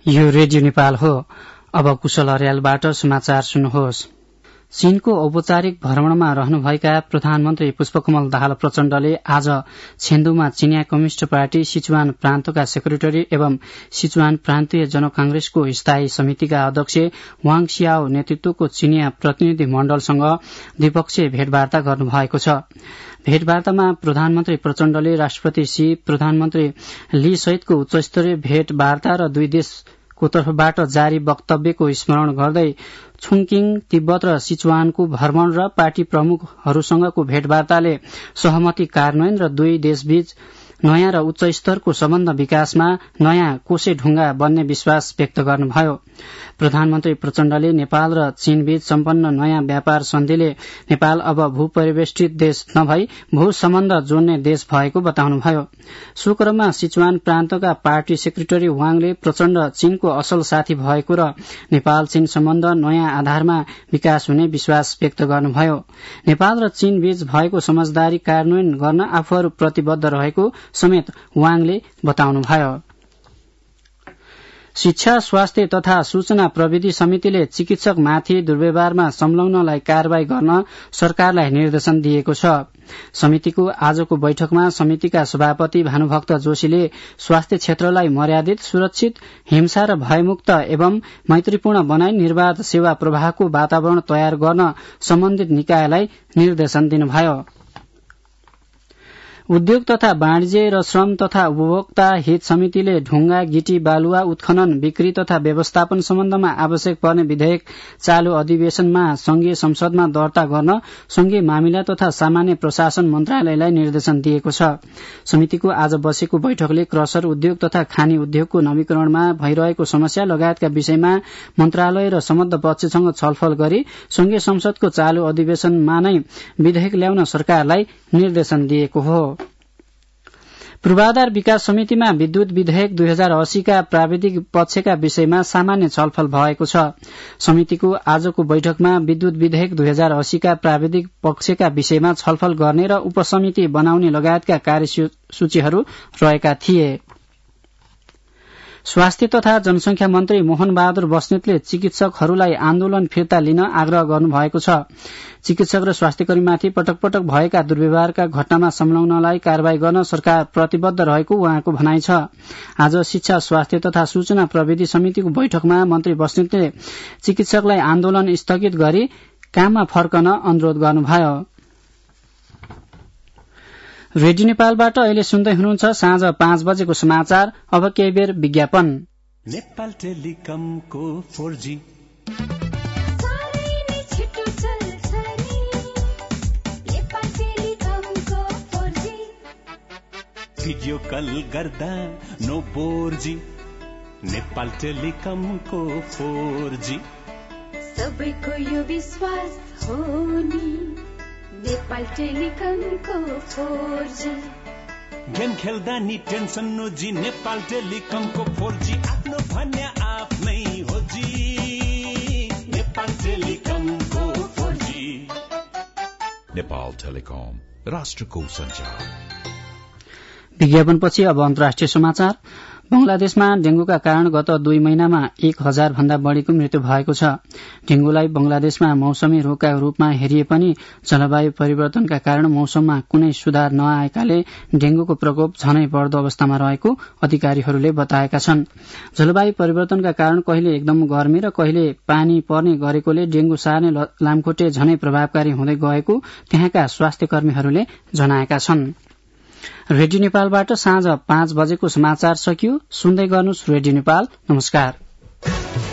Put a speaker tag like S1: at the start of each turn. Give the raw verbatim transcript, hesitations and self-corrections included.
S1: यो रेडियो नेपाल हो। अब कुशल अर्यालबाट समाचार सुन्नुहोस्। चीनको औपचारिक भ्रमणमा रहनुभएका प्रधानमन्त्री पुष्पकमल दाहाल प्रचण्डले आज छेन्दुमा चिनिया कम्युनिष्ट पार्टी सिचुवान प्रान्तका सेक्रेटरी एवं सिचुवान प्रान्तीय जनकांग्रेसको स्थायी समितिका अध्यक्ष वाङ सियाओ नेतृत्वको चिनिया प्रतिनिधि मण्डलसँग द्विपक्षीय भेटवार्ता गर्नुभएको छ। भेटवार्तामा प्रधानमन्त्री प्रचण्डले राष्ट्रपति शी, प्रधानमन्त्री ली सहितको उच्चस्तरीय भेटवार्ता र दुई देशको तर्फबाट जारी वक्तव्यको स्मरण गर्दै छुङकिङ, तिब्बत र सिचुवानको भ्रमण र पार्टी प्रमुखहरूसँगको भेटवार्ताले सहमति कार्यान्वयन र दुई देशबीच नयाँ र उच्च स्तरको सम्बन्ध विकासमा नयाँ कोसे ढुङ्गा बन्ने विश्वास व्यक्त गर्नुभयो। प्रधानमन्त्री प्रचण्डले नेपाल र चीनबीच सम्पन्न नयाँ व्यापार सन्धिले नेपाल अब भूपरिवेष्टित देश नभई भू सम्बन्ध जोड्ने देश भएको बताउनुभयो। सो क्रममा सिचुवान प्रान्तका पार्टी सेक्रेटरी वाङले प्रचण्ड चीनको असल साथी भएको र नेपाल चीन सम्बन्ध नयाँ आधारमा विकास हुने विश्वास व्यक्त गर्नुभयो। नेपाल र चीन बीच भएको समझदारी कार्यान्वयन गर्न आफूहरू प्रतिबद्ध रहेको समेत वाङले बताउनुभयो। शिक्षा, स्वास्थ्य तथा सूचना प्रविधि समितिले चिकित्सकमाथि दुर्व्यवहारमा संलग्नलाई कार्यवाही गर्न सरकारलाई निर्देशन दिएको छ। समितिको आजको बैठकमा समितिका सभापति भानुभक्त जोशीले स्वास्थ्य क्षेत्रलाई मर्यादित, सुरक्षित, हिंसा र भयमुक्त एवं मैत्रीपूर्ण बनाई निर्वाध सेवा प्रवाहको वातावरण तयार गर्न सम्बन्धित निकायलाई निर्देशन दिनुभयो। उद्योग तथा वाणिज्य र श्रम तथा उपभोक्ता हित समितिले ढुङ्गा, गिटी, बालुवा उत्खनन, बिक्री तथा व्यवस्थापन सम्बन्धमा आवश्यक पर्ने विधेयक चालू अधिवेशनमा संघीय संसदमा दर्ता गर्न संघीय मामिला तथा सामान्य प्रशासन मन्त्रालयलाई निर्देशन दिएको छ। समितिको आज बसेको बैठकले क्रसर उद्योग तथा खानी उद्योगको नवीकरणमा भइरहेको समस्या लगायतका विषयमा मन्त्रालय र सम्बद्ध पक्षसँग छलफल गरी संघीय संसदको चालू अधिवेशनमा नै विधेयक ल्याउन सरकारलाई निर्देशन दिएको हो। पूर्वाधार विकास समितिमा विद्युत विधेयक दुई हजार अस्सी का प्राविधिक पक्षका विषयमा सामान्य छलफल भएको छ। समितिको आजको बैठकमा विद्युत विधेयक दुई हजार अस्सी का प्राविधिक पक्षका विषयमा छलफल गर्ने र उपसमिति बनाउने लगायतका कार्यसूचीहरू रहेका थिए। स्वास्थ्य तथा जनसंख्या मन्त्री मोहन बहादुर बस्नेतले चिकित्सकहरूलाई आन्दोलन फिर्ता लिन आग्रह गर्नुभएको छ। चिकित्सक र स्वास्थ्यकर्मीमाथि पटक पटक भएका दुर्व्यवहारका घटनामा संलग्नलाई कार्यवाही गर्न सरकार प्रतिबद्ध रहेको उहाँको भनाइ छ। आज शिक्षा, स्वास्थ्य तथा सूचना प्रविधि समितिको बैठकमा मन्त्री बस्नेतले चिकित्सकलाई आन्दोलन स्थगित गरी काममा फर्कन अनुरोध गर्नुभयो। रेडियो नेपालबाट अहिले सुन्दै हुनुहुन्छ साँझ पाँच बजेको समाचार। अब केही बेर विज्ञापन।
S2: नेपाल टेलिकमको फोर जी भिडियो कल गर्दा नो बोर जी। नेपाल टेलिकमको फोर जी
S3: सबैको यो विश्वास हो नि। नेपाल टेलिकमको फोर जी
S2: गेम खेल्दा नि टेन्सन नो जी। नेपाल टेलिकमको फोर जी आफ्नो भन्या आफ्नै हो जी। नेपाल टेलिकमको फोर जी।
S4: नेपाल टेलिकम राष्ट्रको सञ्चार।
S1: विज्ञापनपछि अब अन्तर्राष्ट्रिय समाचार। बंगलादेशमा डेंगूका कारण गत दुई महिनामा एक हजार भन्दा बढ़ीको मृत्यु भएको छ। डेंगूलाई बंगलादेशमा मौसमी रोगका रूपमा हेरिए पनि जलवायु परिवर्तनका कारण मौसममा कुनै सुधार नआएकाले डेंगूको प्रकोप झनै बढ़दो अवस्थामा रहेको अधिकारीहरूले बताएका छन्। जलवायु परिवर्तनका कारण कहिले एकदम गर्मी र कहिले पानी पर्ने गरेकोले डेंगू सार्ने लामखुट्टे झनै प्रभावकारी हुँदै गएको त्यहाँका स्वास्थ्य कर्मीहरूले जनाएका छन्। रेडियो नेपालबाट साँझ पाँच बजेको समाचार सकियो। सुन्दै गर्नुहोस् रेडियो नेपाल। नमस्कार।